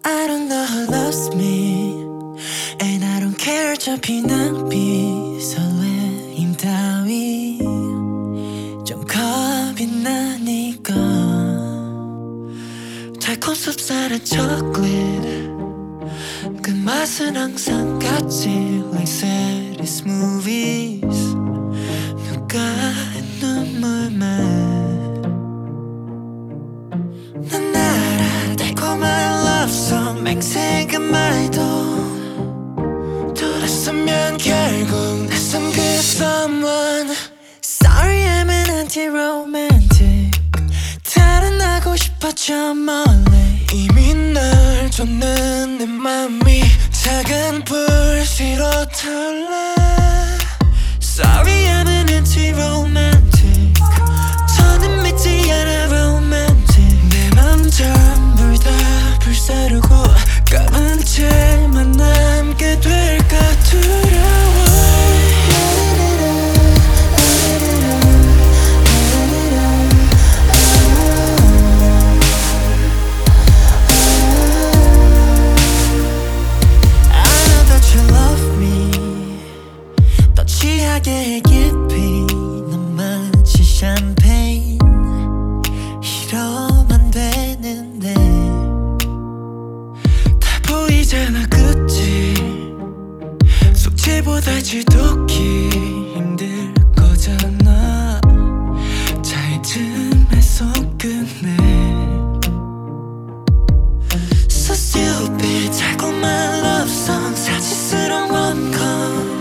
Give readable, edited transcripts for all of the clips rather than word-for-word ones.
I don't know who loves me And I don't care 어차피 낭비 설레임 따위 좀 겁이 나니까 달콤 쌉쌀한 초콜릿 그 맛은 항상 같지 Like saddest movies 누가의 눈물만 난 알아 달콤한 love song 맹세가 말도 돌아서면 결국 낯선 그 someone Sorry I'm an anti-romantic 달아나고 싶어 저 멀리 이미 널 줬는 내 맘이 작은 불씨로 타올라 Sorry I'm an anti-romantic 더는 믿지 않아 romantic 내 맘 전부 다 불사르고 까만 채만 남게 될까 두려워 취하게 깊이 넌 마치 샴페인 이러면 되는데 다 보이잖아 그치 숙제보다 지독히 힘들 거잖아 잘 틈에서 끝내 So stupid 달콤한 love song 사치스러운 rom-com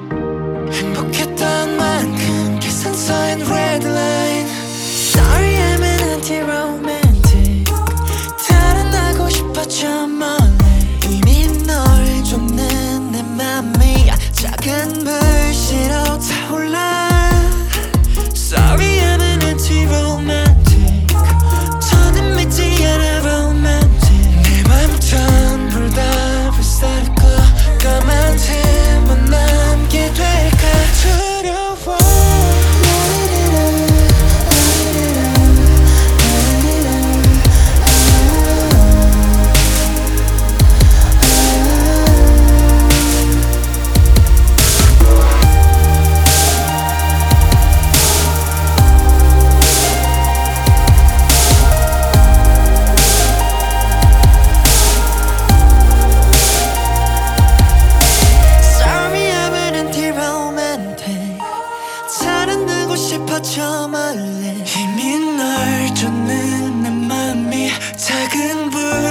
행복했던 만큼 계산서엔 red line Sorry I'm an anti-romantic 달아나고 싶어 저 멀리 이미 널 줬는 내 맘이 작은 불씨로 타올라 Sorry I'm an anti-romantic 더는 믿지 않아 romantic 내 맘 전부 다 불사르고 까만 채만 남게 될까 두려워 저 멀리 이미 널 줬는 내 맘이 작은 불